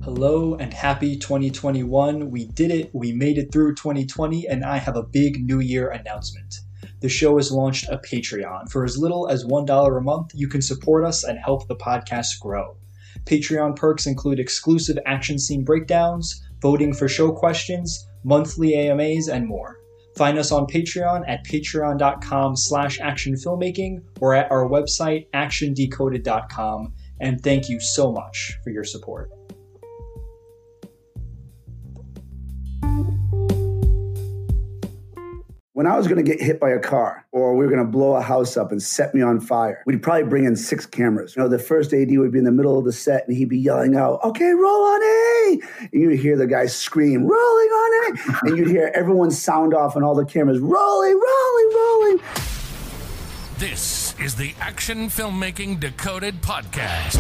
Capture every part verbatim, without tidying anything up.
Hello and happy twenty twenty-one. We did it. We made it through twenty twenty, and I have a big New Year announcement. The show has launched a Patreon. For as little as one dollar a month, you can support us and help the podcast grow. Patreon perks include exclusive action scene breakdowns, voting for show questions, monthly A M As, and more. Find us on Patreon at patreon.com slash actionfilmmaking or at our website action decoded dot com. And thank you so much for your support. When I was going to get hit by a car or we were going to blow a house up and set me on fire, we'd probably bring in six cameras. You know, the first A D would be in the middle of the set and he'd be yelling out, "Okay, roll on A!" And you'd hear the guy scream, "Rolling on A!" And you'd hear everyone sound off on all the cameras, rolling, rolling, rolling. This is the Action Filmmaking Decoded podcast.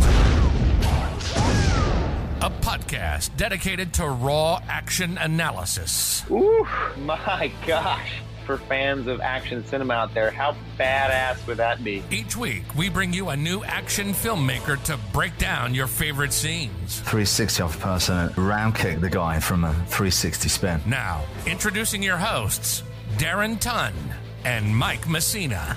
A podcast dedicated to raw action analysis. Ooh, my gosh. For fans of action cinema out there, how badass would that be? Each week, we bring you a new action filmmaker to break down your favorite scenes. three sixty off person, round kick the guy from a three sixty spin. Now, introducing your hosts, Darren Tunn and Mike Messina.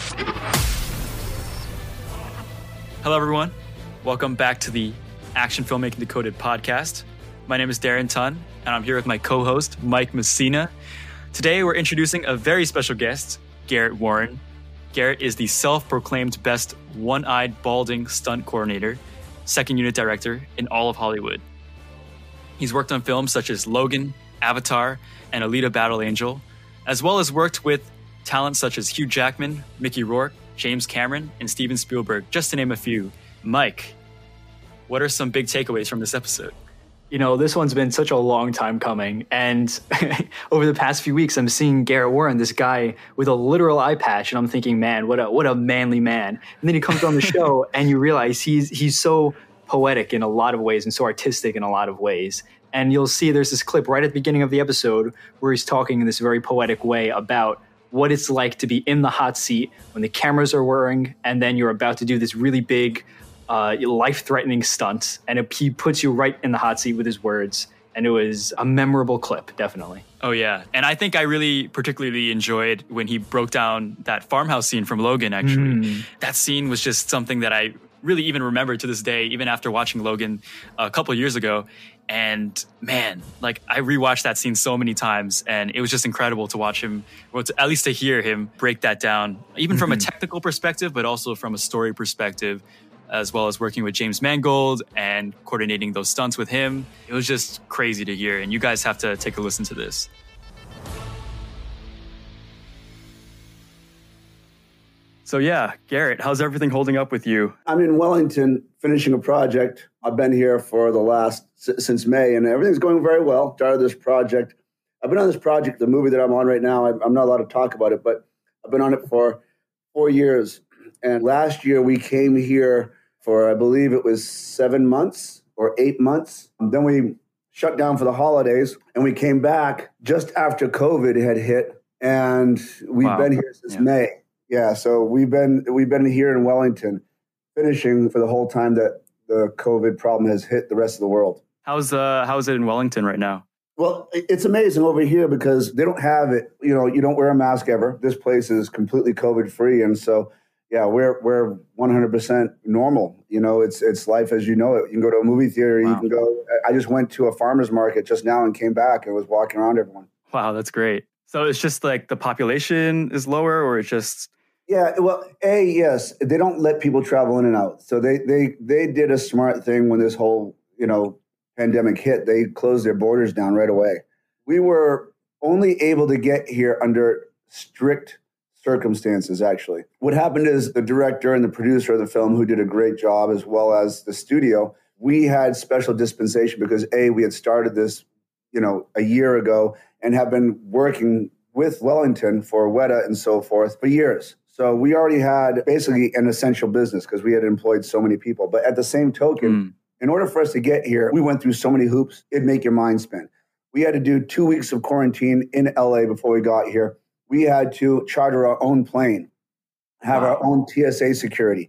Hello, everyone. Welcome back to the Action Filmmaking Decoded podcast. My name is Darren Tunn, and I'm here with my co-host, Mike Messina. Today, we're introducing a very special guest, Garrett Warren. Garrett is the self-proclaimed best one-eyed balding stunt coordinator, second unit director in all of Hollywood. He's worked on films such as Logan, Avatar, and Alita Battle Angel, as well as worked with talent such as Hugh Jackman, Mickey Rourke, James Cameron, and Steven Spielberg, just to name a few. Mike, what are some big takeaways from this episode? You know, this one's been such a long time coming. And over the past few weeks, I'm seeing Garrett Warren, this guy with a literal eye patch. And I'm thinking, man, what a what a manly man. And then he comes on the show and you realize he's he's so poetic in a lot of ways and so artistic in a lot of ways. And you'll see there's this clip right at the beginning of the episode where he's talking in this very poetic way about what it's like to be in the hot seat when the cameras are whirring and then you're about to do this really big Uh, life-threatening stunt, and it, he puts you right in the hot seat with his words, and it was a memorable clip, definitely. Oh, yeah. And I think I really particularly enjoyed when he broke down that farmhouse scene from Logan, actually. Mm. That scene was just something that I really even remember to this day, even after watching Logan a couple of years ago. And man, like I rewatched that scene so many times, and it was just incredible to watch him, or to, at least to hear him break that down, even mm-hmm. from a technical perspective, but also from a story perspective, as well as working with James Mangold and coordinating those stunts with him. It was just crazy to hear, and you guys have to take a listen to this. So yeah, Garrett, how's everything holding up with you? I'm in Wellington finishing a project. I've been here for the last, since May, and everything's going very well. Started this project. I've been on this project, the movie that I'm on right now. I'm not allowed to talk about it, but I've been on it for four years. And last year we came here for, I believe it was seven months or eight months. And then we shut down for the holidays and we came back just after COVID had hit. And we've wow. been here since yeah. May. Yeah. So we've been, we've been here in Wellington finishing for the whole time that the COVID problem has hit the rest of the world. How's, uh, how's it in Wellington right now? Well, it's amazing over here because they don't have it. You know, you don't wear a mask ever. This place is completely COVID free. And so yeah, we're we're one hundred percent normal. You know, it's it's life as you know it. You can go to a movie theater. Wow. You can go. I just went to a farmer's market just now and came back and was walking around everyone. Wow, that's great. So it's just like the population is lower, or it's just yeah. Well, a yes, they don't let people travel in and out. So they they they did a smart thing when this whole you know pandemic hit. They closed their borders down right away. We were only able to get here under strict circumstances, actually. What happened is the director and the producer of the film, who did a great job, as well as the studio, we had special dispensation because A, we had started this, you know, a year ago and have been working with Wellington for Weta and so forth for years. So we already had basically an essential business because we had employed so many people. But at the same token, mm. in order for us to get here, we went through so many hoops, it'd make your mind spin. We had to do two weeks of quarantine in L A before we got here. We had to charter our own plane, have wow. our own T S A security,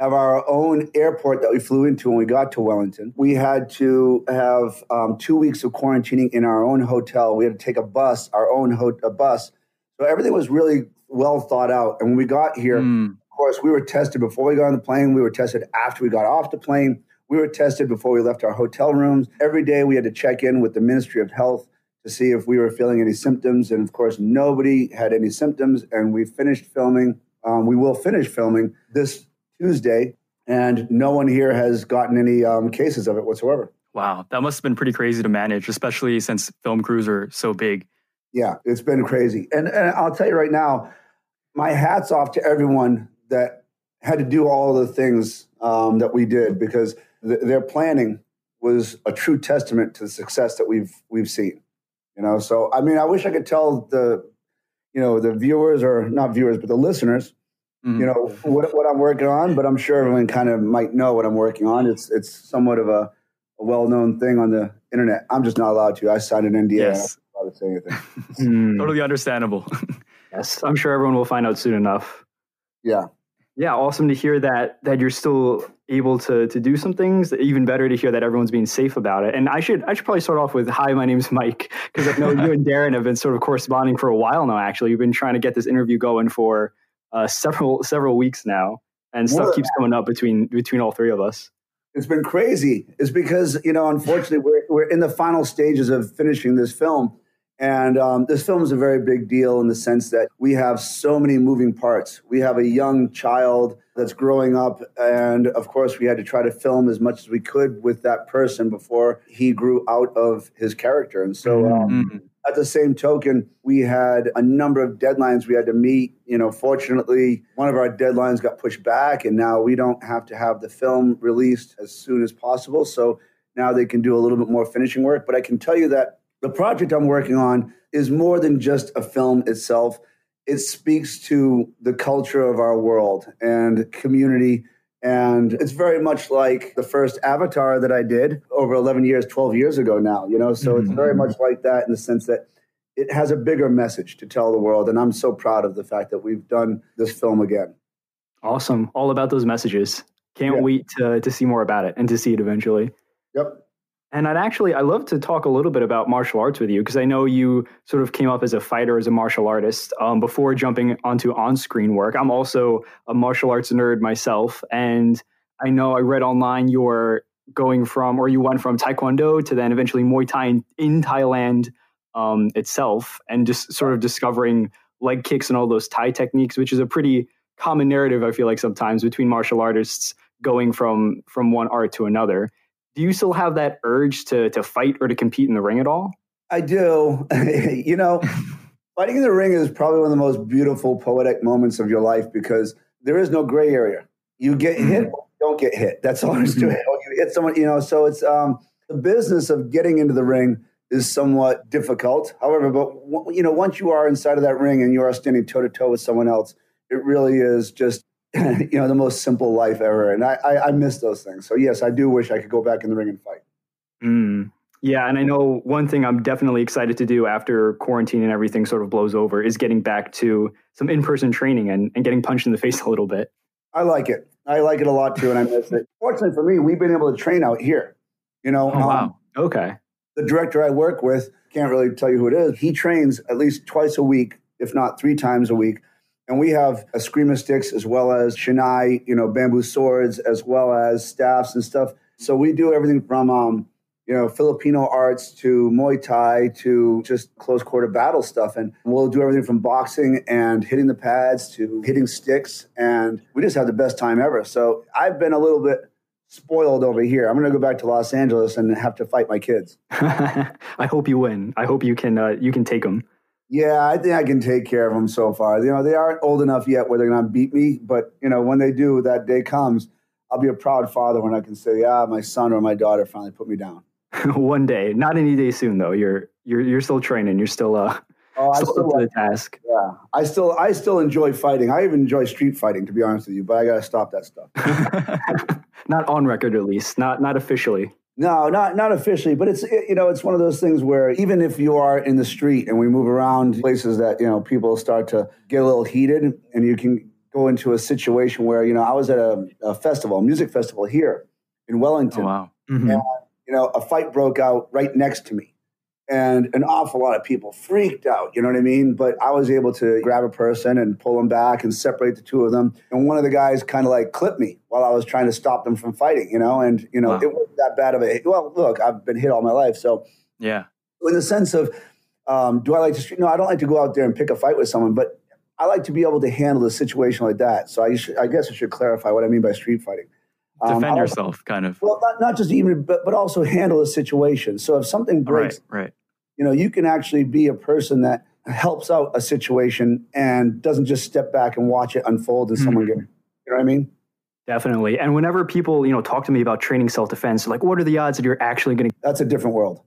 have our own airport that we flew into when we got to Wellington. We had to have um, two weeks of quarantining in our own hotel. We had to take a bus, our own ho- a bus. So everything was really well thought out. And when we got here, mm. of course, we were tested before we got on the plane. We were tested after we got off the plane. We were tested before we left our hotel rooms. Every day we had to check in with the Ministry of Health to see if we were feeling any symptoms. And of course, nobody had any symptoms. And we finished filming. Um, we will finish filming this Tuesday, and no one here has gotten any um, cases of it whatsoever. Wow, that must have been pretty crazy to manage, especially since film crews are so big. Yeah, it's been crazy. And, and I'll tell you right now, my hat's off to everyone that had to do all of the things um, that we did, because th- their planning was a true testament to the success that we've we've seen. You know, so I mean, I wish I could tell the, you know, the viewers, or not viewers, but the listeners, mm-hmm. you know, what, what I'm working on, but I'm sure everyone kind of might know what I'm working on. It's it's somewhat of a, a well-known thing on the internet. I'm just not allowed to. I signed an N D A. Yes. I'm not allowed to say anything. Totally understandable. Yes, I'm sure everyone will find out soon enough. Yeah. Yeah, awesome to hear that that you're still able to to do some things. Even better to hear that everyone's being safe about it. And I should I should probably start off with, hi, my name's Mike, because I know you and Darren have been sort of corresponding for a while now. Actually, you've been trying to get this interview going for uh, several several weeks now, and stuff More keeps coming up between between all three of us. It's been crazy. It's because, you know, unfortunately, we're we're in the final stages of finishing this film. And um, this film is a very big deal in the sense that we have so many moving parts. We have a young child that's growing up. And of course, we had to try to film as much as we could with that person before he grew out of his character. And so um, mm-hmm. at the same token, we had a number of deadlines we had to meet. You know, fortunately, one of our deadlines got pushed back, and now we don't have to have the film released as soon as possible. So now they can do a little bit more finishing work. But I can tell you that the project I'm working on is more than just a film itself. It speaks to the culture of our world and community. And it's very much like the first Avatar that I did over eleven years, twelve years ago now, you know? So mm-hmm. it's very much like that in the sense that it has a bigger message to tell the world. And I'm so proud of the fact that we've done this film again. Awesome. All about those messages. Can't yeah. wait to, to see more about it and to see it eventually. Yep. And I'd actually, I love to talk a little bit about martial arts with you, because I know you sort of came up as a fighter, as a martial artist, um, before jumping onto on-screen work. I'm also a martial arts nerd myself. And I know I read online you're going from, or you went from Taekwondo to then eventually Muay Thai in, in Thailand um, itself, and just sort of discovering leg kicks and all those Thai techniques, which is a pretty common narrative, I feel like, sometimes between martial artists going from from one art to another. Do you still have that urge to to fight or to compete in the ring at all? I do. You know, fighting in the ring is probably one of the most beautiful, poetic moments of your life, because there is no gray area. You get hit, don't get hit. That's all there is to it. You hit someone, you know, so it's um, the business of getting into the ring is somewhat difficult. However, but you know, once you are inside of that ring and you are standing toe to toe with someone else, it really is just, you know, the most simple life ever. And I, I, I miss those things. So yes, I do wish I could go back in the ring and fight. Mm. Yeah. And I know one thing I'm definitely excited to do after quarantine and everything sort of blows over is getting back to some in-person training and, and getting punched in the face a little bit. I like it. I like it a lot too. And I miss it. Fortunately for me, we've been able to train out here, you know. Oh, wow. Um, okay. The director I work with, can't really tell you who it is. He trains at least twice a week, if not three times a week. And we have eskrima sticks as well as shinai, you know, bamboo swords, as well as staffs and stuff. So we do everything from, um, you know, Filipino arts to Muay Thai to just close quarter battle stuff. And we'll do everything from boxing and hitting the pads to hitting sticks. And we just have the best time ever. So I've been a little bit spoiled over here. I'm going to go back to Los Angeles and have to fight my kids. I hope you win. I hope you can uh, you can take them. Yeah, I think I can take care of them so far. You know, they aren't old enough yet where they're going to beat me. But, you know, when they do, that day comes, I'll be a proud father when I can say, yeah, my son or my daughter finally put me down. One day. Not any day soon, though. You're you're you're still training. You're still, uh, oh, still, still up to the task. Yeah, I still I still enjoy fighting. I even enjoy street fighting, to be honest with you. But I got to stop that stuff. Not on record, at least. Not not officially. No, not not officially, but it's, you know, it's one of those things where even if you are in the street and we move around places that, you know, people start to get a little heated, and you can go into a situation where, you know, I was at a, a festival, a music festival here in Wellington. Oh, wow. Mm-hmm. And, you know, a fight broke out right next to me. And an awful lot of people freaked out, you know what I mean? But I was able to grab a person and pull them back and separate the two of them. And one of the guys kind of like clipped me while I was trying to stop them from fighting, you know? And, you know, wow. It wasn't that bad of a, well, look, I've been hit all my life. So, yeah. In the sense of, um, do I like to, no, I don't like to go out there and pick a fight with someone, but I like to be able to handle a situation like that. So I, should, I guess I should clarify what I mean by street fighting. Defend um, yourself, also, kind of. Well, not, not just even, but, but also handle a situation. So if something breaks, right, right. you know, you can actually be a person that helps out a situation and doesn't just step back and watch it unfold and mm-hmm. someone get, you know what I mean? Definitely. And whenever people, you know, talk to me about training self-defense, like, what are the odds that you're actually going to... That's a different world.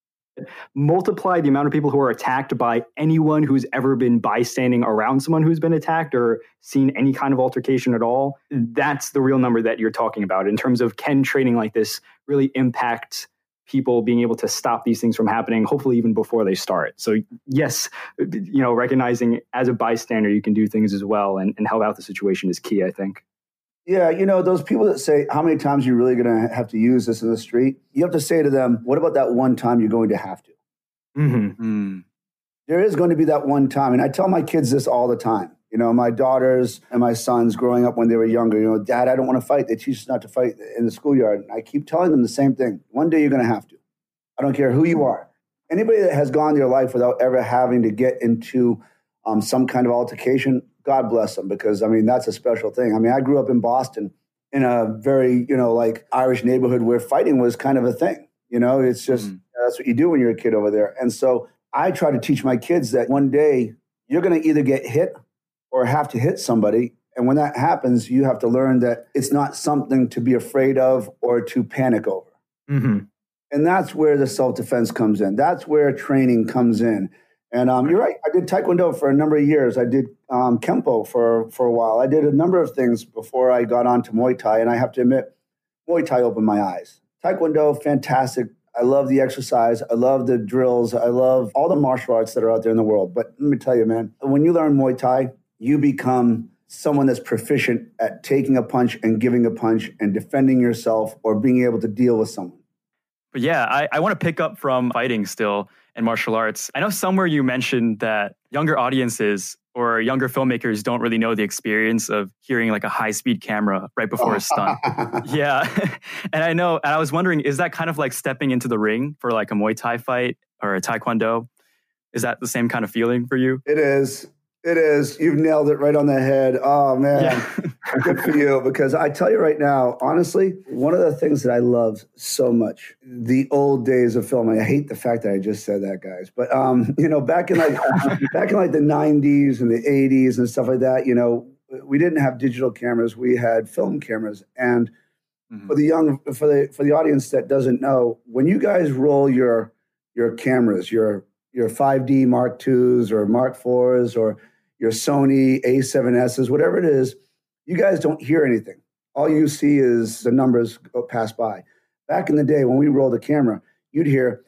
Multiply the amount of people who are attacked by anyone who's ever been bystanding around someone who's been attacked or seen any kind of altercation at all. That's the real number that you're talking about in terms of can training like this really impact people being able to stop these things from happening, hopefully even before they start. So yes, you know, recognizing as a bystander, you can do things as well and, and help out the situation is key, I think. Yeah, you know, those people that say, how many times are you really going to have to use this in the street? You have to say to them, what about that one time you're going to have to? Mm-hmm. Mm. There is going to be that one time. And I tell my kids this all the time. You know, my daughters and my sons growing up when they were younger, you know, Dad, I don't want to fight. They teach us not to fight in the schoolyard. And I keep telling them the same thing. One day you're going to have to. I don't care who you are. Anybody that has gone their life without ever having to get into um, some kind of altercation, God bless them, because, I mean, that's a special thing. I mean, I grew up in Boston in a very, you know, like Irish neighborhood where fighting was kind of a thing. You know, it's just, mm. that's what you do when you're a kid over there. And so I try to teach my kids that one day you're going to either get hit or have to hit somebody. And when that happens, you have to learn that it's not something to be afraid of or to panic over. Mm-hmm. And that's where the self-defense comes in. That's where training comes in. And um, you're right. I did Taekwondo for a number of years. I did um, Kempo for, for a while. I did a number of things before I got on to Muay Thai. And I have to admit, Muay Thai opened my eyes. Taekwondo, fantastic. I love the exercise. I love the drills. I love all the martial arts that are out there in the world. But let me tell you, man, when you learn Muay Thai, you become someone that's proficient at taking a punch and giving a punch and defending yourself or being able to deal with someone. But yeah, I, I want to pick up from fighting still and martial arts. I know somewhere you mentioned that younger audiences or younger filmmakers don't really know the experience of hearing like a high-speed camera right before a stunt. Yeah. And I know, and I was wondering, is that kind of like stepping into the ring for like a Muay Thai fight or a Taekwondo? Is that the same kind of feeling for you? It is. It is. You've nailed it right on the head. Oh, man. Yeah. Good for you. Because I tell you right now, honestly, one of the things that I love so much, the old days of filming, I hate the fact that I just said that, guys. But, um, you know, back in like back in like the nineties and the eighties and stuff like that, you know, we didn't have digital cameras. We had film cameras. And mm-hmm. for the young, for the for the audience that doesn't know, when you guys roll your your cameras, your your five D Mark twos or Mark fours or your Sony A seven S's, whatever it is, you guys don't hear anything. All you see is the numbers go pass by. Back in the day when we rolled the camera, you'd hear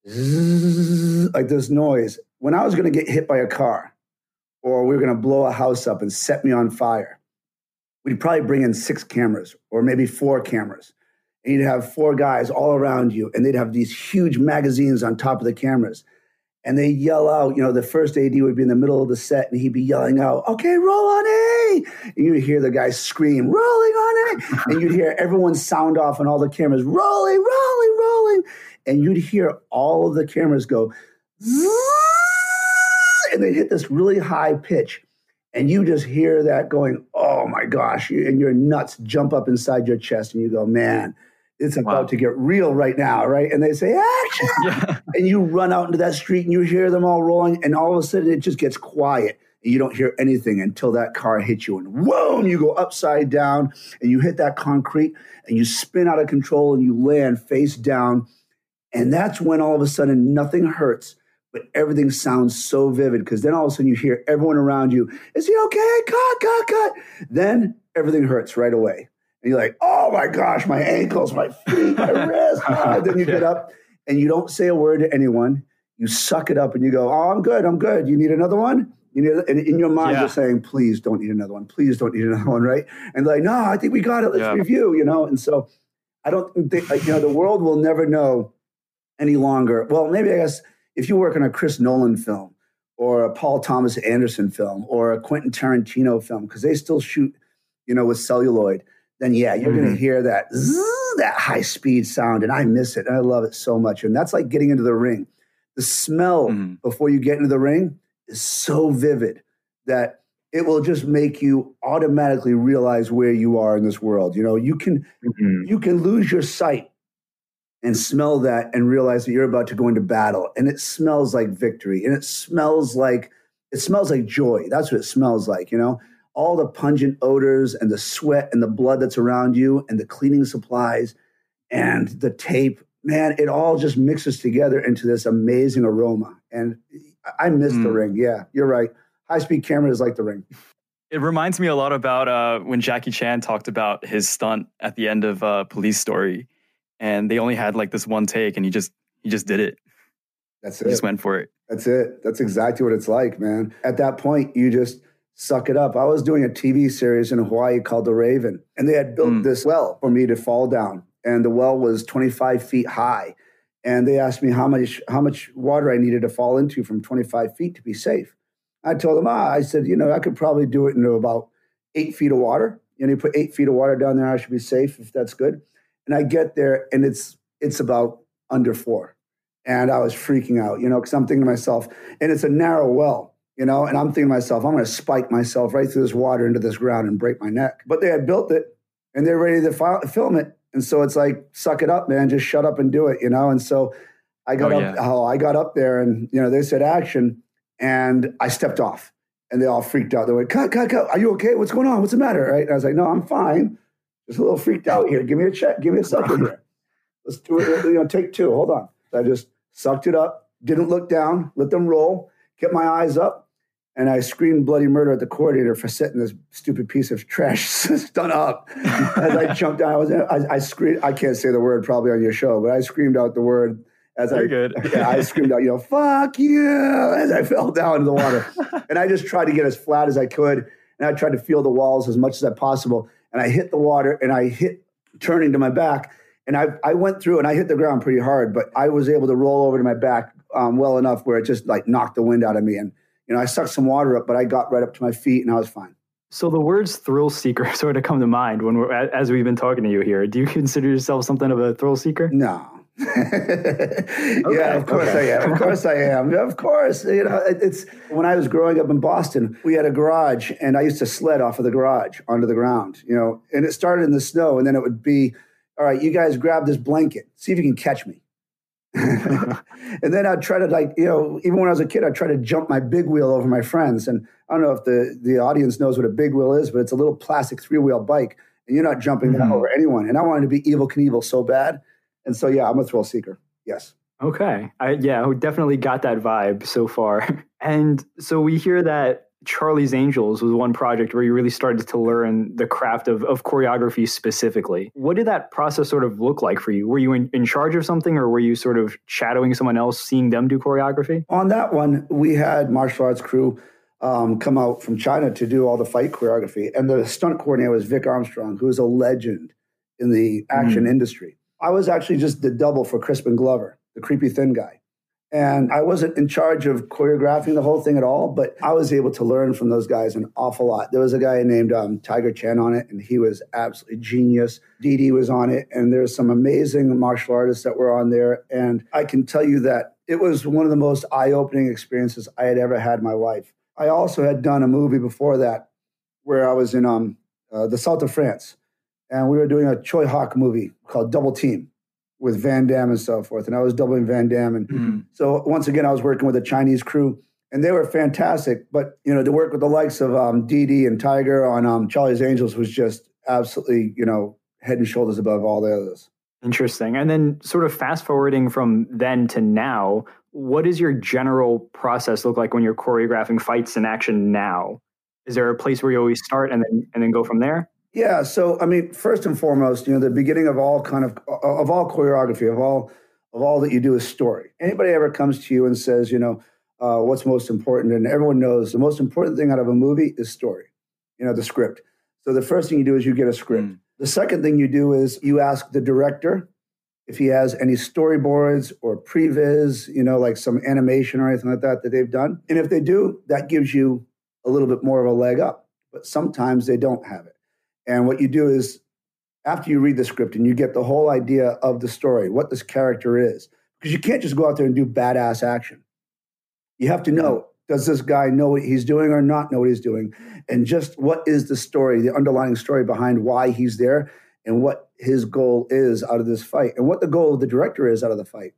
zzz, like this noise. When I was going to get hit by a car or we were going to blow a house up and set me on fire, we'd probably bring in six cameras or maybe four cameras. And you'd have four guys all around you, and they'd have these huge magazines on top of the cameras. And they yell out, you know, the first A D would be in the middle of the set and he'd be yelling out, okay, roll on A. And you'd hear the guys scream, rolling on A. And you'd hear everyone sound off on all the cameras, rolling, rolling, rolling. And you'd hear all of the cameras go, and they hit this really high pitch. And you just hear that going, oh my gosh. And your nuts jump up inside your chest and you go, man, it's about wow. to get real right now, right? And they say, action! Yeah. And you run out into that street and you hear them all rolling, and all of a sudden it just gets quiet. And you don't hear anything until that car hits you. And whoa, you go upside down and you hit that concrete and you spin out of control and you land face down. And that's when all of a sudden nothing hurts, but everything sounds so vivid, because then all of a sudden you hear everyone around you, is he okay? Cut, cut, cut. Then everything hurts right away. And you're like, oh my gosh, my ankles, my feet, my wrist. And then you get up and you don't say a word to anyone. You suck it up and you go, oh, I'm good, I'm good. You need another one? You know, and in your mind, Yeah. you're saying, please don't eat another one. Please don't eat another one, right? And they're like, no, I think we got it. Let's Yeah. review, you know? And so I don't think, like, you know, the world will never know any longer. Well, maybe I guess if you work on a Chris Nolan film or a Paul Thomas Anderson film or a Quentin Tarantino film, because they still shoot, you know, with celluloid, then yeah, you're Mm-hmm. going to hear that, zzz, that high speed sound. And I miss it. And I love it so much. And that's like getting into the ring. The smell Mhm. before you get into the ring is so vivid that it will just make you automatically realize where you are in this world. You know, you can Mhm. you can lose your sight and smell that and realize that you're about to go into battle. And it smells like victory. And it smells like it smells like joy. That's what it smells like, you know? All the pungent odors and the sweat and the blood that's around you and the cleaning supplies and the tape. Man, it all just mixes together into this amazing aroma. And I miss the Mm. ring. Yeah, you're right. High-speed camera is like the ring. It reminds me a lot about uh, when Jackie Chan talked about his stunt at the end of uh, Police Story, and they only had like this one take, and he just he just did it. That's He it. just went for it. That's it. That's exactly what it's like, man. At that point, you just suck it up. I was doing a T V series in Hawaii called The Raven, and they had built Mm. this well for me to fall down. And the well was twenty-five feet high. And they asked me how much how much water I needed to fall into from twenty-five feet to be safe. I told them, ah, I said, you know, I could probably do it into about eight feet of water. You know, you put eight feet of water down there, I should be safe if that's good. And I get there, and it's it's about under four. And I was freaking out, you know, because I'm thinking to myself, and it's a narrow well, you know, and I'm thinking to myself, I'm going to spike myself right through this water into this ground and break my neck. But they had built it, and they're ready to fi- film it. And so it's like, suck it up, man, just shut up and do it, you know? And so I got Oh, up, yeah. oh, I got up there, and, you know, they said action, and I stepped off, and they all freaked out. They went, cut, cut, cut. Are you okay? What's going on? What's the matter? Right? And I was like, no, I'm fine. Just a little freaked out here. Give me a check. Give me a second here. Let's do it. You know, take two. Hold on. I just sucked it up, didn't look down, let them roll, kept my eyes up, and I screamed bloody murder at the coordinator for setting this stupid piece of trash stunt up. As I jumped down, I was I, I screamed. I can't say the word probably on your show, but I screamed out the word as Very I good. yeah, I screamed out, you know, fuck you, as I fell down into the water. And I just tried to get as flat as I could, and I tried to feel the walls as much as I possible. And I hit the water, and I hit turning to my back. And I, I went through and I hit the ground pretty hard, but I was able to roll over to my back um, well enough where it just like knocked the wind out of me. And, you know, I sucked some water up, but I got right up to my feet and I was fine. So the words thrill seeker sort of come to mind when we're, as we've been talking to you here. Do you consider yourself something of a thrill seeker? No. Yeah, of course okay. I am. Of course I am. Of course. You know, it, it's when I was growing up in Boston, we had a garage and I used to sled off of the garage onto the ground, you know, and it started in the snow and then it would be, all right, you guys grab this blanket, see if you can catch me. And then I'd try to like, you know, even when I was a kid, I'd try to jump my big wheel over my friends. And I don't know if the, the audience knows what a big wheel is, but it's a little plastic three-wheel bike and you're not jumping that Mhm. over anyone. And I wanted to be Evel Knievel so bad. And so, yeah, I'm a thrill seeker. Yes. Okay. I, yeah, we definitely got that vibe so far. And so we hear that Charlie's Angels was one project where you really started to learn the craft of, of choreography specifically. What did that process sort of look like for you? Were you in, in charge of something or were you sort of shadowing someone else, seeing them do choreography? On that one, we had martial arts crew um, come out from China to do all the fight choreography. And the stunt coordinator was Vic Armstrong, who is a legend in the action Mm. industry. I was actually just the double for Crispin Glover, the creepy thin guy. And I wasn't in charge of choreographing the whole thing at all, but I was able to learn from those guys an awful lot. There was a guy named um, Tiger Chen on it, and he was absolutely genius. Dee was on it, and there's some amazing martial artists that were on there. And I can tell you that it was one of the most eye-opening experiences I had ever had in my life. I also had done a movie before that where I was in um, uh, the south of France, and we were doing a Choi Hawk movie called Double Team with Van Damme and so forth. And I was doubling Van Damme. And Mm. so once again, I was working with a Chinese crew and they were fantastic. But, you know, to work with the likes of um, Dee and Tiger on um, Charlie's Angels was just absolutely, you know, head and shoulders above all the others. Interesting. And then sort of fast forwarding from then to now, what does your general process look like when you're choreographing fights in action now? Is there a place where you always start and then and then go from there? Yeah, so I mean, first and foremost, you know, the beginning of all kind of of all choreography, of all of all that you do is story. Anybody ever comes to you and says, you know, uh, what's most important. And everyone knows the most important thing out of a movie is story, you know, the script. So the first thing you do is you get a script. Mm. The second thing you do is you ask the director if he has any storyboards or previs, you know, like some animation or anything like that that they've done. And if they do, that gives you a little bit more of a leg up. But sometimes they don't have it. And what you do is after you read the script and you get the whole idea of the story, what this character is, because you can't just go out there and do badass action. You have to know, does this guy know what he's doing or not know what he's doing? And just what is the story, the underlying story behind why he's there and what his goal is out of this fight and what the goal of the director is out of the fight.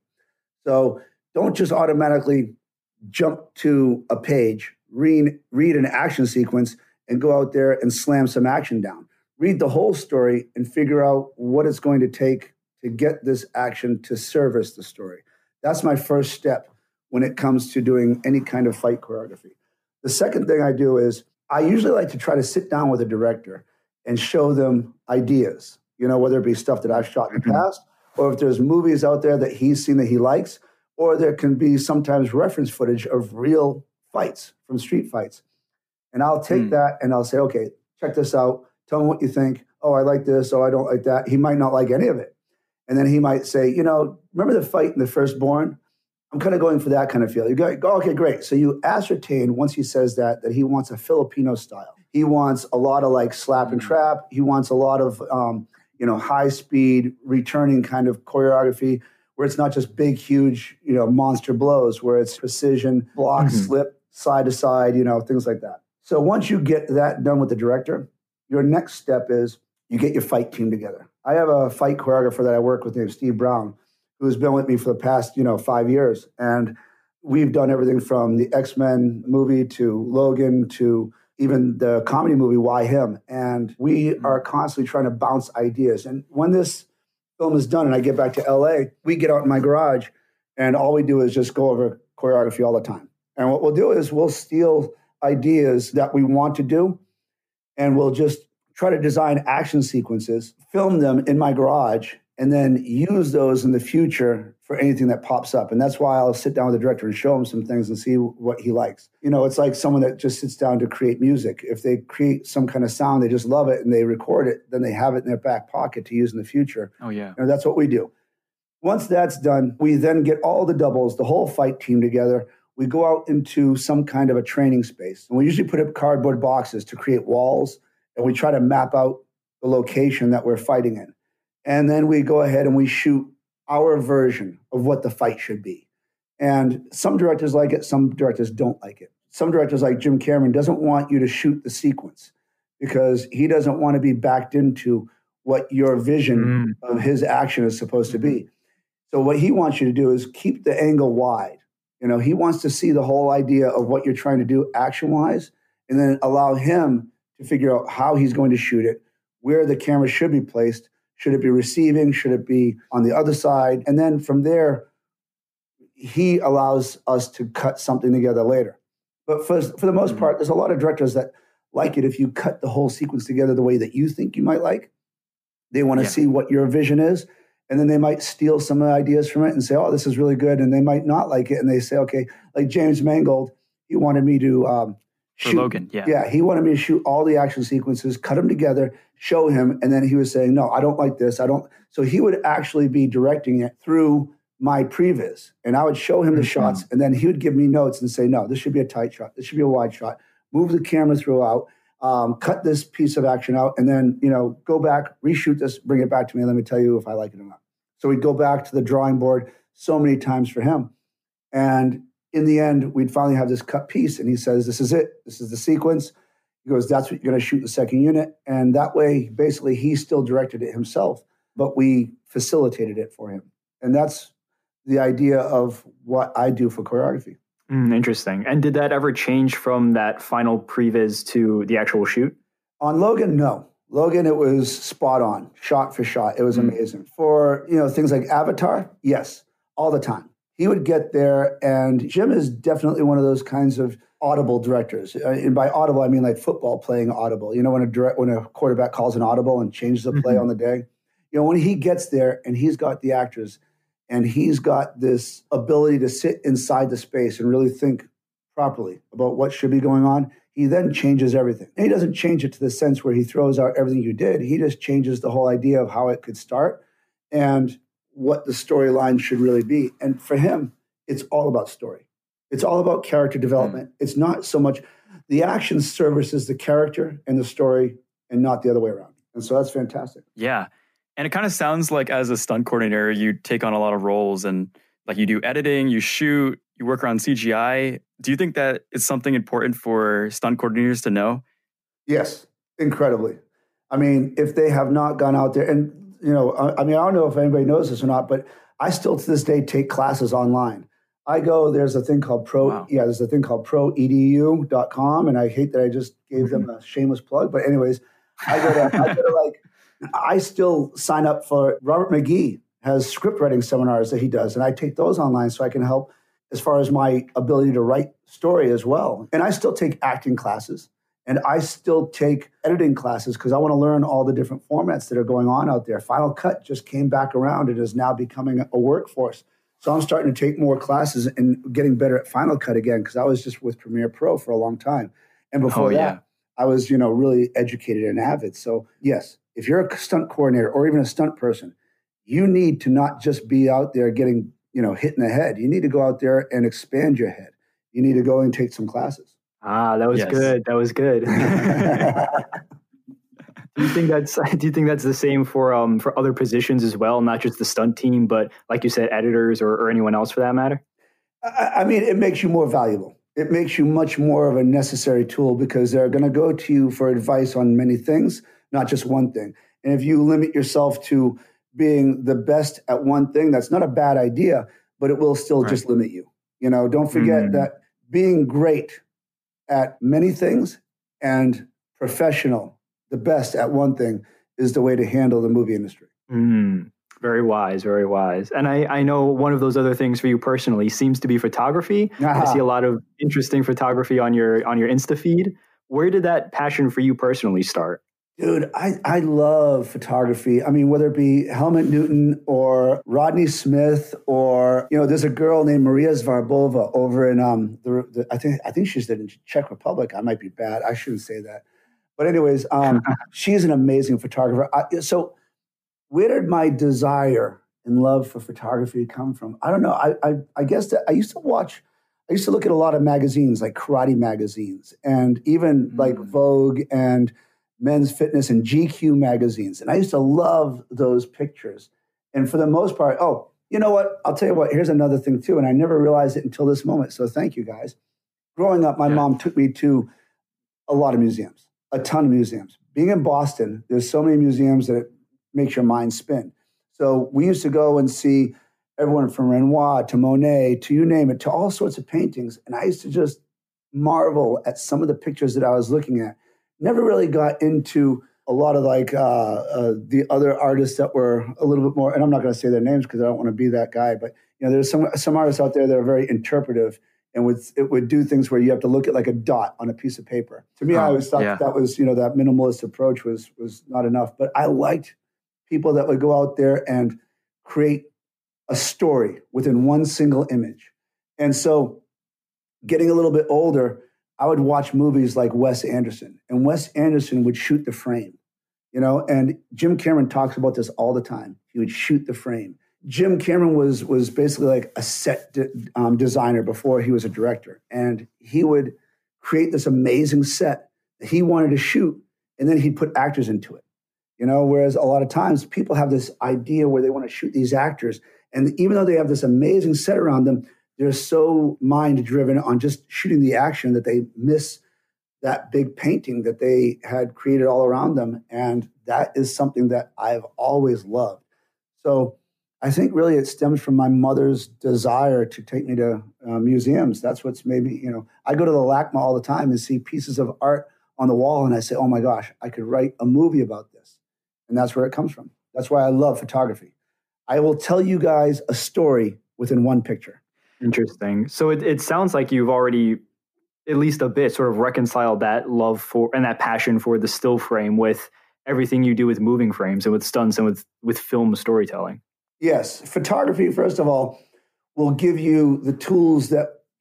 So don't just automatically jump to a page, read, read an action sequence, and go out there and slam some action down. Read the whole story and figure out what it's going to take to get this action to service the story. That's my first step when it comes to doing any kind of fight choreography. The second thing I do is I usually like to try to sit down with a director and show them ideas, you know, whether it be stuff that I've shot in the mm-hmm. past, or if there's movies out there that he's seen that he likes, or there can be sometimes reference footage of real fights from street fights. And I'll take mm. that and I'll say, okay, check this out. Tell him what you think. Oh, I like this. Oh, I don't like that. He might not like any of it. And then he might say, you know, remember the fight in The Firstborn? I'm kind of going for that kind of feel. You go, okay, great. So you ascertain once he says that, that he wants a Filipino style. He wants a lot of like slap and trap. He wants a lot of, um, you know, high speed returning kind of choreography where it's not just big, huge, you know, monster blows, where it's precision, block, mm-hmm. slip, side to side, you know, things like that. So once you get that done with the director, your next step is you get your fight team together. I have a fight choreographer that I work with named Steve Brown, who's been with me for the past, you know, five years. And we've done everything from the X-Men movie to Logan to even the comedy movie, Why Him? And we mm-hmm. are constantly trying to bounce ideas. And when this film is done and I get back to L A, we get out in my garage and all we do is just go over choreography all the time. And what we'll do is we'll steal ideas that we want to do and we'll just try to design action sequences, film them in my garage, and then use those in the future for anything that pops up. And that's why I'll sit down with the director and show him some things and see what he likes. You know, it's like someone that just sits down to create music. If they create some kind of sound, they just love it and they record it, then they have it in their back pocket to use in the future. Oh, yeah. And that's what we do. Once that's done, we then get all the doubles, the whole fight team together. We go out into some kind of a training space. And we usually put up cardboard boxes to create walls, and we try to map out the location that we're fighting in. And then we go ahead and we shoot our version of what the fight should be. And some directors like it, some directors don't like it. Some directors like Jim Cameron doesn't want you to shoot the sequence because he doesn't want to be backed into what your vision mm. of his action is supposed to be. So what he wants you to do is keep the angle wide. You know, he wants to see the whole idea of what you're trying to do action-wise and then allow him to figure out how he's going to shoot it, where the camera should be placed. Should it be receiving? Should it be on the other side? And then from there, he allows us to cut something together later. But for, for the most part, there's a lot of directors that like it if you cut the whole sequence together the way that you think you might like. They want to yeah. see what your vision is. And then they might steal some ideas from it and say, oh, this is really good. And they might not like it. And they say, okay, like James Mangold, he wanted me to um, shoot. For Logan, yeah. Yeah, he wanted me to shoot all the action sequences, cut them together, show him. And then he was saying, no, I don't like this. I don't. So he would actually be directing it through my previs. And I would show him the mm-hmm. shots. And then he would give me notes and say, no, this should be a tight shot. This should be a wide shot. Move the camera throughout. Um, cut this piece of action out. And then, you know, go back, reshoot this, bring it back to me. And let me tell you if I like it or not. So we'd go back to the drawing board so many times for him. And in the end, we'd finally have this cut piece. And he says, this is it. This is the sequence. He goes, that's what you're going to shoot the second unit. And that way, basically, he still directed it himself, but we facilitated it for him. And that's the idea of what I do for choreography. Mm, interesting. And did that ever change from that final previs to the actual shoot? On Logan, no. Logan, it was spot on, shot for shot. It was mm. amazing. For, you know, things like Avatar, yes, all the time. He would get there, and Jim is definitely one of those kinds of audible directors. And by audible, I mean like football playing audible. You know, when a direct, when a quarterback calls an audible and changes a play mm-hmm. on the day. You know, when he gets there and he's got the actors and he's got this ability to sit inside the space and really think properly about what should be going on, he then changes everything. And he doesn't change it to the sense where he throws out everything you did. He just changes the whole idea of how it could start and what the storyline should really be. And for him, it's all about story. It's all about character development. Mm. It's not so much the action services the character and the story and not the other way around. And so that's fantastic. Yeah. And it kind of sounds like as a stunt coordinator, you take on a lot of roles and like you do editing, you shoot, you work around C G I. Do you think that it's something important for stunt coordinators to know? Yes, incredibly. I mean, if they have not gone out there, and, you know, I, I mean, I don't know if anybody knows this or not, but I still to this day take classes online. I go, there's a thing called Pro, wow. yeah, there's a thing called pro e d u dot com, and I hate that I just gave them a shameless plug, but anyways, I go to, I go to like, I still sign up for, Robert McGee has script writing seminars that he does, and I take those online so I can help as far as my ability to write story as well. And I still take acting classes, and I still take editing classes because I want to learn all the different formats that are going on out there. Final Cut just came back around. It is now becoming a workforce. So I'm starting to take more classes and getting better at Final Cut again because I was just with Premiere Pro for a long time. And before oh, that, yeah. I was, you know, really educated and avid. So yes, if you're a stunt coordinator or even a stunt person, you need to not just be out there getting, you know, hit in the head. You need to go out there and expand your head. You need to go and take some classes. Ah, that was yes. good. That was good. Do you think that's do you think that's the same for um for other positions as well, not just the stunt team, but like you said, editors or, or anyone else for that matter? I, I mean, it makes you more valuable. It makes you much more of a necessary tool because they're going to go to you for advice on many things, not just one thing. And if you limit yourself to being the best at one thing, that's not a bad idea, but it will still right. just limit you. You know, don't forget mm. that being great at many things and professional, the best at one thing, is the way to handle the movie industry. Mm, very wise, very wise. And I, I know one of those other things for you personally seems to be photography. Uh-huh. I see a lot of interesting photography on your on your Insta feed. Where did that passion for you personally start? Dude, I, I love photography. I mean, whether it be Helmut Newton or Rodney Smith, or, you know, there's a girl named Maria Zvarbova over in, um, the, the I think I think she's in Czech Republic. I might be bad. I shouldn't say that. But anyways, um, she's an amazing photographer. I, so where did my desire and love for photography come from? I don't know. I, I, I guess that I used to watch, I used to look at a lot of magazines, like karate magazines, and even mm. like Vogue and Men's Fitness and G Q magazines. And I used to love those pictures. And for the most part, oh, you know what? I'll tell you what, here's another thing too. And I never realized it until this moment. So thank you guys. Growing up, my yeah. mom took me to a lot of museums, a ton of museums. Being in Boston, there's so many museums that it makes your mind spin. So we used to go and see everyone from Renoir to Monet to you name it, to all sorts of paintings. And I used to just marvel at some of the pictures that I was looking at. Never really got into a lot of like uh, uh, the other artists that were a little bit more, and I'm not going to say their names because I don't want to be that guy, but you know, there's some some artists out there that are very interpretive and would it would do things where you have to look at like a dot on a piece of paper. To me, oh, I always thought yeah. that was, you know, that minimalist approach was was not enough. But I liked people that would go out there and create a story within one single image. And so, getting a little bit older, I would watch movies like Wes Anderson, and Wes Anderson would shoot the frame, you know, and Jim Cameron talks about this all the time. He would shoot the frame. Jim Cameron was was basically like a set de- um, designer before he was a director, and he would create this amazing set that he wanted to shoot, and then he'd put actors into it, you know, whereas a lot of times people have this idea where they want to shoot these actors, and even though they have this amazing set around them, they're so mind-driven on just shooting the action that they miss that big painting that they had created all around them. And that is something that I've always loved. So I think really it stems from my mother's desire to take me to uh, museums. That's what's maybe, you know, I go to the LACMA all the time and see pieces of art on the wall, and I say, oh my gosh, I could write a movie about this. And that's where it comes from. That's why I love photography. I will tell you guys a story within one picture. Interesting. So it, it sounds like you've already, at least a bit, sort of reconciled that love for and that passion for the still frame with everything you do with moving frames and with stunts and with, with film storytelling. Yes. Photography, first of all, will give you the tools that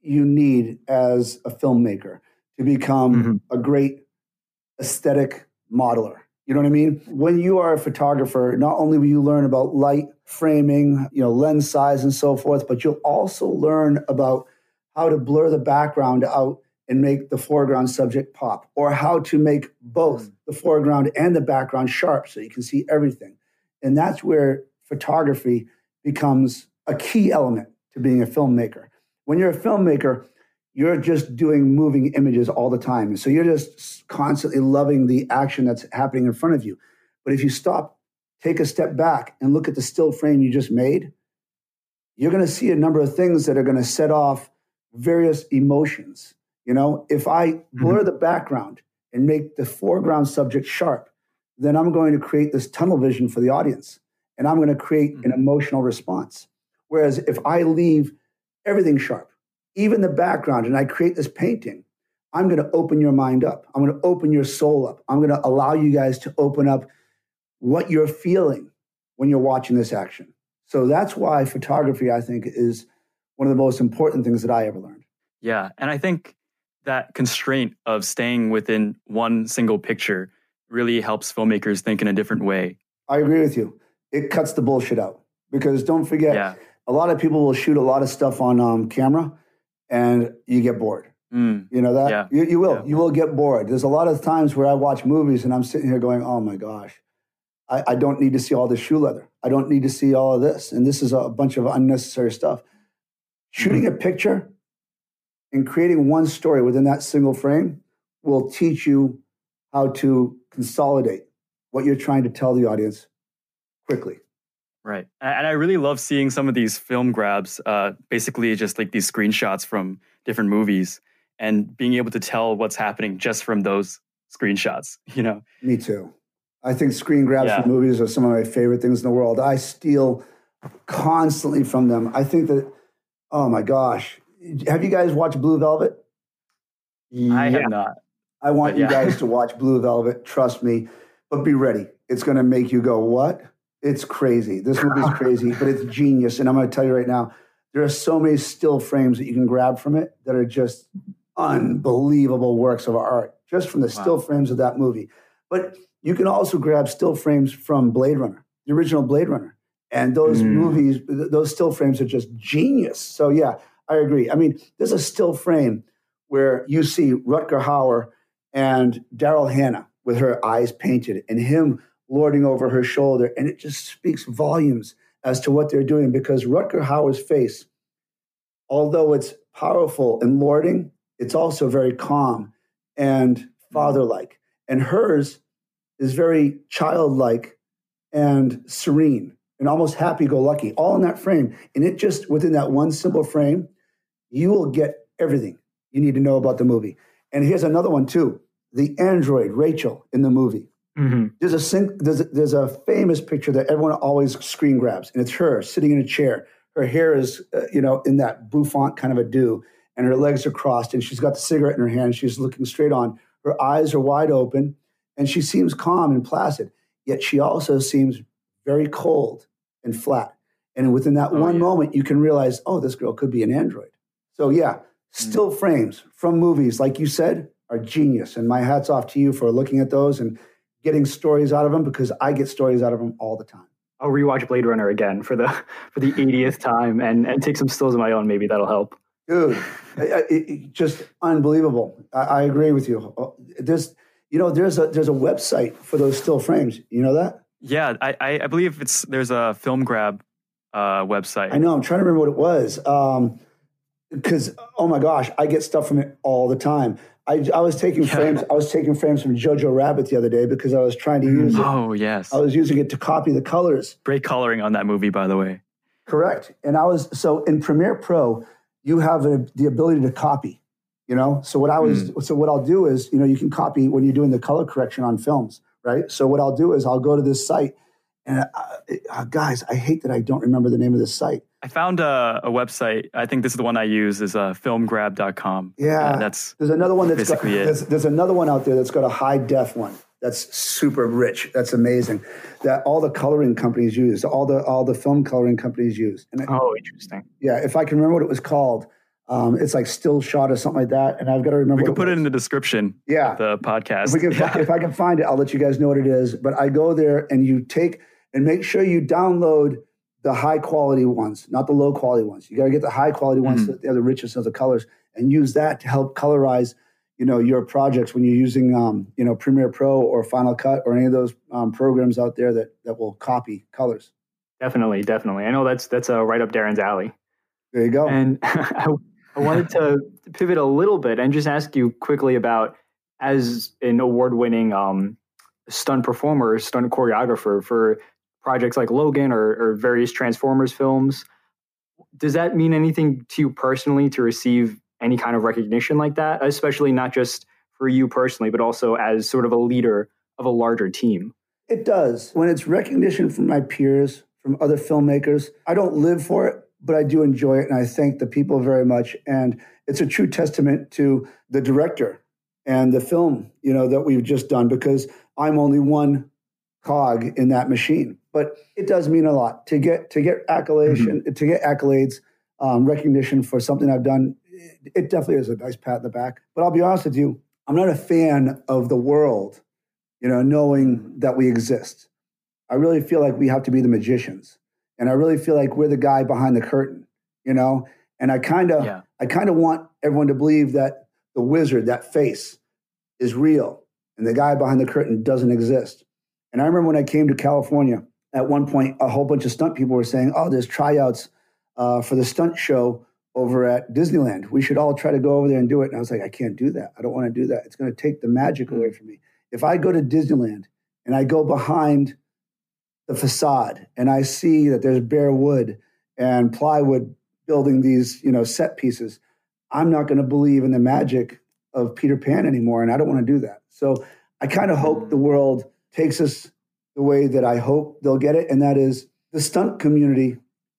you need as a filmmaker to become Mm-hmm. a great aesthetic modeler. You know what I mean? When you are a photographer, not only will you learn about light, framing, you know, lens size and so forth, but you'll also learn about how to blur the background out and make the foreground subject pop, or how to make both the foreground and the background sharp so you can see everything. And that's where photography becomes a key element to being a filmmaker. When you're a filmmaker, you're just doing moving images all the time. So you're just constantly loving the action that's happening in front of you. But if you stop, take a step back and look at the still frame you just made, you're going to see a number of things that are going to set off various emotions. You know, if I blur mm-hmm. the background and make the foreground subject sharp, then I'm going to create this tunnel vision for the audience, and I'm going to create mm-hmm. an emotional response. Whereas if I leave everything sharp, even the background, and I create this painting, I'm going to open your mind up. I'm going to open your soul up. I'm going to allow you guys to open up what you're feeling when you're watching this action. So that's why photography, I think, is one of the most important things that I ever learned. Yeah, and I think that constraint of staying within one single picture really helps filmmakers think in a different way. I agree with you. It cuts the bullshit out, because don't forget, yeah. a lot of people will shoot a lot of stuff on um, camera and you get bored. Mm. You know that? Yeah. You, you will. Yeah. You will get bored. There's a lot of times where I watch movies and I'm sitting here going, oh my gosh, I, I don't need to see all this shoe leather. I don't need to see all of this. And this is a bunch of unnecessary stuff. Shooting mm-hmm. a picture and creating one story within that single frame will teach you how to consolidate what you're trying to tell the audience quickly. Right. And I really love seeing some of these film grabs, uh, basically just like these screenshots from different movies, and being able to tell what's happening just from those screenshots, you know? Me too. I think screen grabs yeah. from movies are some of my favorite things in the world. I steal constantly from them. I think that, oh my gosh. Have you guys watched Blue Velvet? I have not. I want yeah. you guys to watch Blue Velvet. Trust me. But be ready. It's going to make you go, what? It's crazy. This movie's crazy, but it's genius. And I'm going to tell you right now, there are so many still frames that you can grab from it that are just unbelievable works of art, just from the wow. still frames of that movie. But you can also grab still frames from Blade Runner, the original Blade Runner. And those mm. movies, those still frames are just genius. So yeah, I agree. I mean, there's a still frame where you see Rutger Hauer and Daryl Hannah with her eyes painted and him lording over her shoulder. And it just speaks volumes as to what they're doing, because Rutger Hauer's face, although it's powerful and lording, it's also very calm and father-like. And hers is very childlike and serene and almost happy-go-lucky, all in that frame. And it just, within that one simple frame, you will get everything you need to know about the movie. And here's another one too. The android, Rachel, in the movie. Mm-hmm. There's, a, there's, a, there's a famous picture that everyone always screen grabs, and it's her sitting in a chair. Her hair is, uh, you know, in that bouffant kind of a do, and her legs are crossed, and she's got the cigarette in her hand. She's looking straight on. Her eyes are wide open, and she seems calm and placid, yet she also seems very cold and flat. And within that oh, one yeah. moment, you can realize, oh, this girl could be an android. So yeah, still mm. frames from movies, like you said, are genius. And my hat's off to you for looking at those and getting stories out of them, because I get stories out of them all the time. I'll rewatch Blade Runner again for the for the eightieth time and, and take some stills of my own. Maybe that'll help. Dude, it, it, just unbelievable. I, I agree with you. There's, you know, there's a there's a website for those still frames. You know that? Yeah, I I believe it's there's a Film Grab uh, website. I know. I'm trying to remember what it was. Um, because oh my gosh, I get stuff from it all the time. I, I was taking yeah. frames. I was taking frames from Jojo Rabbit the other day because I was trying to use it. Oh yes, I was using it to copy the colors. Great coloring on that movie, by the way. Correct. And I was so in Premiere Pro, you have a, the ability to copy. You know, so what I was, mm. so what I'll do is, you know, you can copy when you're doing the color correction on films, right? So what I'll do is I'll go to this site, and uh, uh, guys, I hate that I don't remember the name of this site. I found a, a website. I think this is the one I use. Is uh, film grab dot com. Yeah, uh, that's there's another one that's got, basically it. There's, there's another one out there that's got a high def one. That's super rich. That's amazing. That all the coloring companies use, all the all the film coloring companies use. And oh, interesting. Yeah, if I can remember what it was called, Um, it's like still shot or something like that. And I've got to remember. We can what put it it in the description yeah. of the podcast. If, we can, yeah. if I can find it, I'll let you guys know what it is. But I go there and you take and make sure you download the high quality ones, not the low quality ones. You got to get the high quality ones Mm-hmm. that have the richness of the colors and use that to help colorize, you know, your projects when you're using, um, you know, Premiere Pro or Final Cut or any of those um, programs out there that, that will copy colors. Definitely, definitely. I know that's that's uh, right up Darren's alley. There you go. And I, I wanted to pivot a little bit and just ask you quickly about, as an award-winning um, stunt performer, stunt choreographer for projects like Logan or, or various Transformers films, does that mean anything to you personally to receive any kind of recognition like that, especially not just for you personally, but also as sort of a leader of a larger team? It does. When it's recognition from my peers, from other filmmakers, I don't live for it, but I do enjoy it, and I thank the people very much. And it's a true testament to the director and the film, you know, that we've just done, because I'm only one cog in that machine. But it does mean a lot to get to get accolation, mm-hmm. to get accolades, um, recognition for something I've done. It, it definitely is a nice pat in the back. But I'll be honest with you, I'm not a fan of the world, you know, knowing that we exist. I really feel like we have to be the magicians, and I really feel like we're the guy behind the curtain, you know. And I kind of, yeah. I kind of want everyone to believe that the wizard, that face, is real, and the guy behind the curtain doesn't exist. And I remember when I came to California, at one point, a whole bunch of stunt people were saying, "Oh, there's tryouts uh, for the stunt show over at Disneyland. We should all try to go over there and do it." And I was like, "I can't do that. I don't want to do that. It's going to take the magic away from me. If I go to Disneyland and I go behind the facade and I see that there's bare wood and plywood building these, you know, set pieces, I'm not going to believe in the magic of Peter Pan anymore, and I don't want to do that." So I kind of hope the world takes us the way that I hope they'll get it, and that is the stunt community.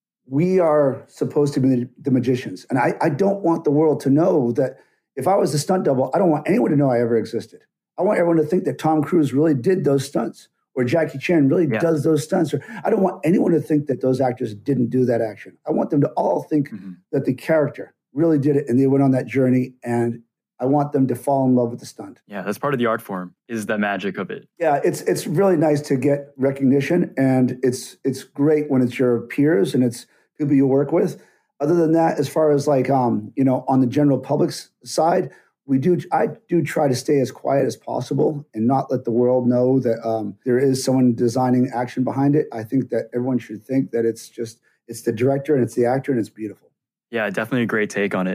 We are supposed to be the, the magicians, and I, I don't want the world to know that if I was the stunt double, I don't want anyone to know I ever existed. I want everyone to think that Tom Cruise really did those stunts, or Jackie Chan really yeah. does those stunts. Or I don't want anyone to think that those actors didn't do that action. I want them to all think mm-hmm. that the character really did it, and they went on that journey, and I want them to fall in love with the stunt. Yeah, that's part of the art form, is the magic of it. Yeah, it's it's really nice to get recognition, and it's it's great when it's your peers and it's people you work with. Other than that, as far as like um, you know, on the general public's side, we do I do try to stay as quiet as possible and not let the world know that um, there is someone designing action behind it. I think that everyone should think that it's just it's the director and it's the actor and it's beautiful. Yeah, definitely a great take on it.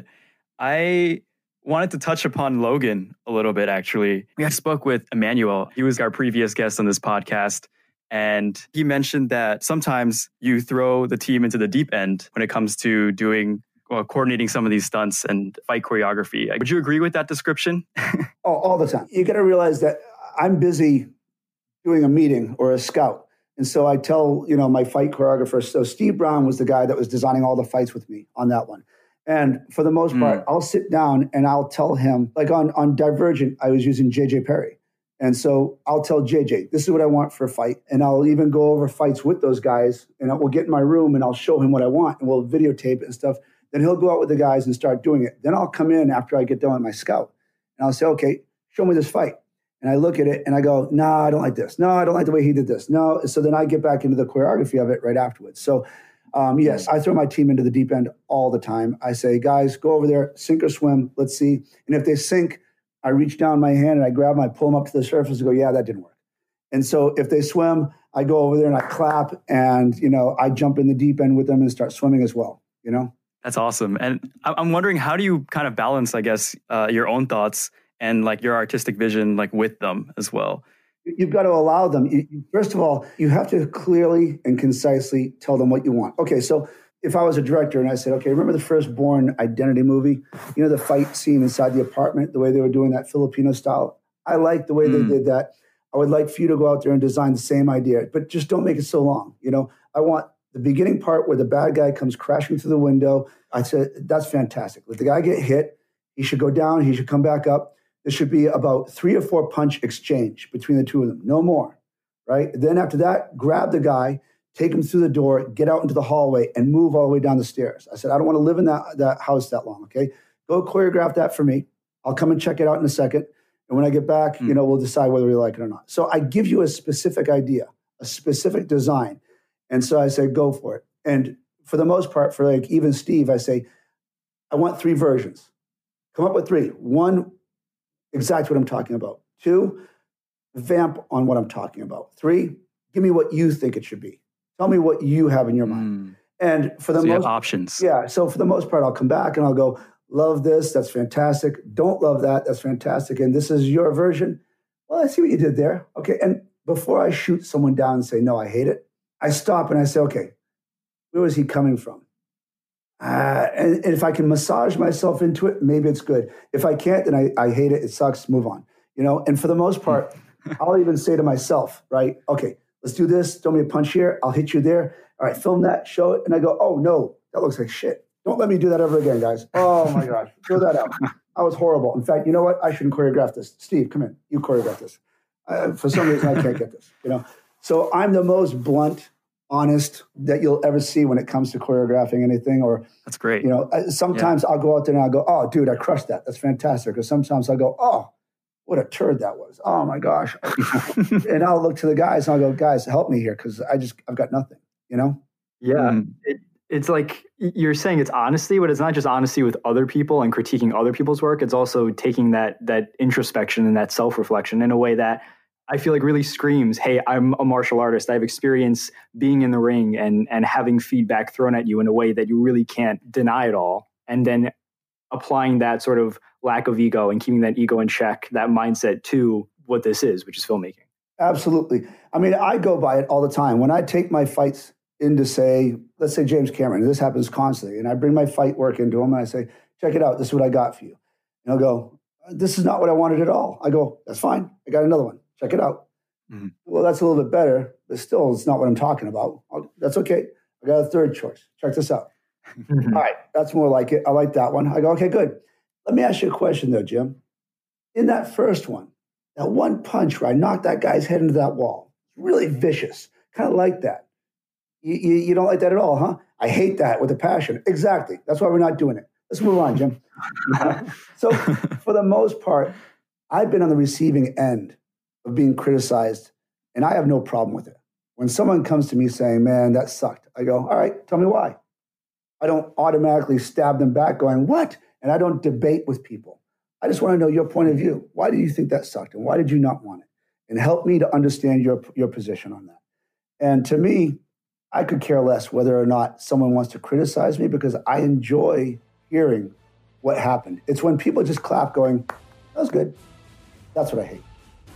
I wanted to touch upon Logan a little bit, actually. We spoke with Emmanuel. He was our previous guest on this podcast, and he mentioned that sometimes you throw the team into the deep end when it comes to doing well, coordinating some of these stunts and fight choreography. Would you agree with that description? Oh, all the time. You got to realize that I'm busy doing a meeting or a scout. And so I tell, you know, my fight choreographer, so Steve Brown was the guy that was designing all the fights with me on that one. And for the most part, mm. I'll sit down and I'll tell him, like on, on Divergent, I was using J J Perry. And so I'll tell J J, this is what I want for a fight. And I'll even go over fights with those guys. And I will get in my room and I'll show him what I want. And we'll videotape it and stuff. Then he'll go out with the guys and start doing it. Then I'll come in after I get done with my scout. And I'll say, okay, show me this fight. And I look at it and I go, no, nah, I don't like this. No, I don't like the way he did this. No. So then I get back into the choreography of it right afterwards. So um, yes, I throw my team into the deep end all the time. I say, guys, go over there, sink or swim. Let's see. And if they sink, I reach down my hand and I grab them, I pull them up to the surface and go, yeah, that didn't work. And so if they swim, I go over there and I clap and, you know, I jump in the deep end with them and start swimming as well, you know? That's awesome. And I'm wondering, how do you kind of balance, I guess, uh, your own thoughts and like your artistic vision, like with them as well? You've got to allow them. You, first of all, you have to clearly and concisely tell them what you want. Okay, so if I was a director and I said, okay, remember the first Bourne Identity movie? You know, the fight scene inside the apartment, the way they were doing that Filipino style? I like the way mm. they did that. I would like for you to go out there and design the same idea, but just don't make it so long. You know, I want the beginning part where the bad guy comes crashing through the window. I said, that's fantastic. Let the guy get hit. He should go down. He should come back up. There should be about three or four punch exchange between the two of them. No more, right? Then after that, grab the guy, take them through the door, get out into the hallway, and move all the way down the stairs. I said, I don't want to live in that, that house that long, okay? Go choreograph that for me. I'll come and check it out in a second. And when I get back, mm. you know, we'll decide whether we like it or not. So I give you a specific idea, a specific design. And so I say, go for it. And for the most part, for like even Steve, I say, I want three versions. Come up with three. One, exactly what I'm talking about. Two, vamp on what I'm talking about. Three, give me what you think it should be. Tell me what you have in your mind. Mm. And for the so most you have options. Yeah. So for the most part, I'll come back and I'll go, love this. That's fantastic. Don't love that. That's fantastic. And this is your version. Well, I see what you did there. Okay. And before I shoot someone down and say, no, I hate it, I stop and I say, okay, where was he coming from? Uh, and, and if I can massage myself into it, maybe it's good. If I can't, then I, I hate it. It sucks. Move on. You know, and for the most part, I'll even say to myself, right, okay, let's do this. Throw me a punch here. I'll hit you there. All right, film that, show it. And I go, oh, no, that looks like shit. Don't let me do that ever again, guys. Oh, my gosh. Throw that out. I was horrible. In fact, you know what? I shouldn't choreograph this. Steve, come in. You choreograph this. Uh, for some reason, I can't get this, you know. So I'm the most blunt, honest that you'll ever see when it comes to choreographing anything. Or that's great. You know, sometimes yeah. I'll go out there and I'll go, oh, dude, I crushed that. That's fantastic. Or sometimes I'll go, oh, what a turd that was. Oh, my gosh. And I'll look to the guys and I'll go, guys, help me here because I just, I've got nothing, you know? Yeah. Mm. It, it's like you're saying it's honesty, but it's not just honesty with other people and critiquing other people's work. It's also taking that that introspection and that self-reflection in a way that I feel like really screams, hey, I'm a martial artist. I have experience being in the ring and and having feedback thrown at you in a way that you really can't deny it all. And then applying that sort of lack of ego and keeping that ego in check, that mindset to what this is, which is filmmaking. Absolutely. I mean, I go by it all the time. When I take my fights into, say, let's say James Cameron, and this happens constantly, and I bring my fight work into him and I say, check it out. This is what I got for you. And he'll go, this is not what I wanted at all. I go, that's fine. I got another one. Check it out. Mm-hmm. Well, that's a little bit better, but still, it's not what I'm talking about. I'll, that's okay. I got a third choice. Check this out. Mm-hmm. All right. That's more like it. I like that one. I go, okay, good. Let me ask you a question, though, Jim. In that first one, that one punch where I knocked that guy's head into that wall, really vicious, kind of like that. You, you, you don't like that at all, huh? I hate that with a passion. Exactly. That's why we're not doing it. Let's move on, Jim. So for the most part, I've been on the receiving end of being criticized, and I have no problem with it. When someone comes to me saying, man, that sucked, I go, all right, tell me why. I don't automatically stab them back going, what? And I don't debate with people. I just want to know your point of view. Why do you think that sucked? And why did you not want it? And help me to understand your, your position on that. And to me, I could care less whether or not someone wants to criticize me because I enjoy hearing what happened. It's when people just clap going, that was good. That's what I hate.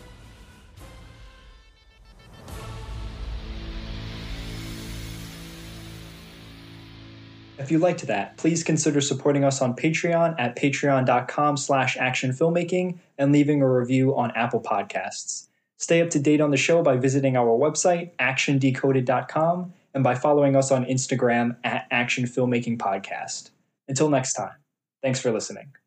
If you liked that, please consider supporting us on Patreon at patreon.com slash actionfilmmaking and leaving a review on Apple Podcasts. Stay up to date on the show by visiting our website, action decoded dot com, and by following us on Instagram at Action Filmmaking Podcast. Until next time, thanks for listening.